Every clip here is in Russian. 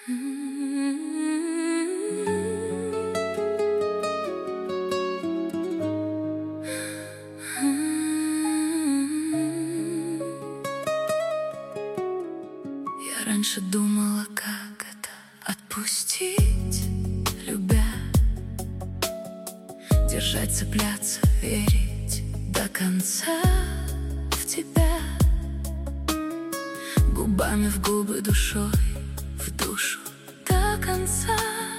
Я раньше думала, как это отпустить, любя, держать, цепляться, верить до конца в тебя, губами в губы, душой в душу до конца.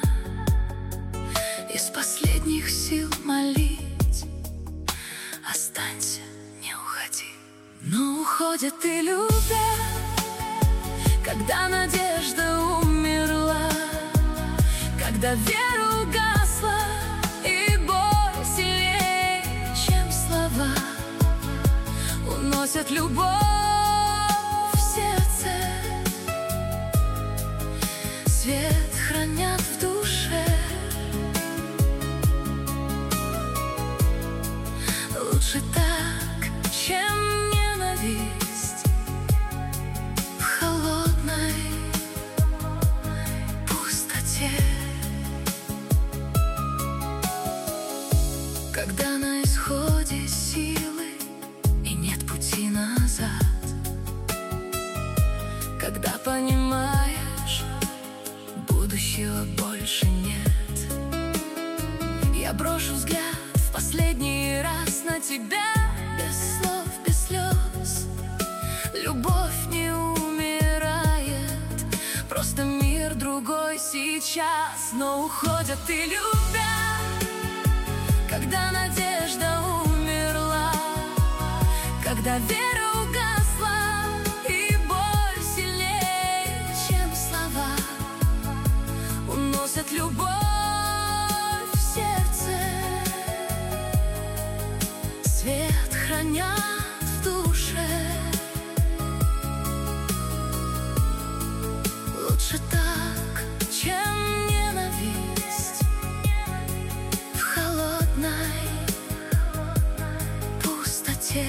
Из последних сил молить: останься, не уходи. Но уходят и любя, когда надежда умерла, когда вера угасла, и боль сильнее, чем слова, уносят любовь в сердце, свет хранят в душе. Лучше так, чем ненависть в холодной пустоте. Когда на исходе силы и нет пути назад, когда понимаешь, будущего больше нет, я брошу взгляд в последний раз на тебя, без слов, без слез. Любовь не умирает, просто мир другой сейчас. Но уходят и любя, когда надежда умерла, когда вера угасла, и боль сильнее, чем слова, уносят любовь в сердце, свет хранят в душе. Лучше так, чем ненависть в холодной пустоте.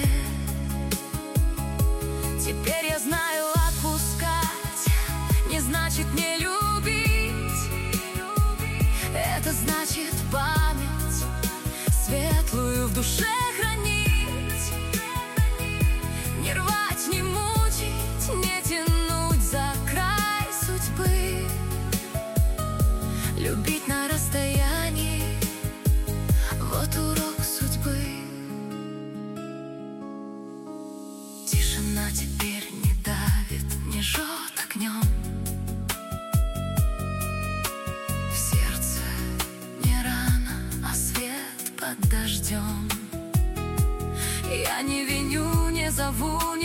Теперь я знаю, отпускать не значит не любить. Это значит память светлую в душе хранить, не рвать, не мучить, не тянуть за край судьбы, любить на расстоянии — вот урок судьбы. Тишина теперь не давит, не жжет огнем, в сердце не рана, а свет под дождем. Я не виню, не зову,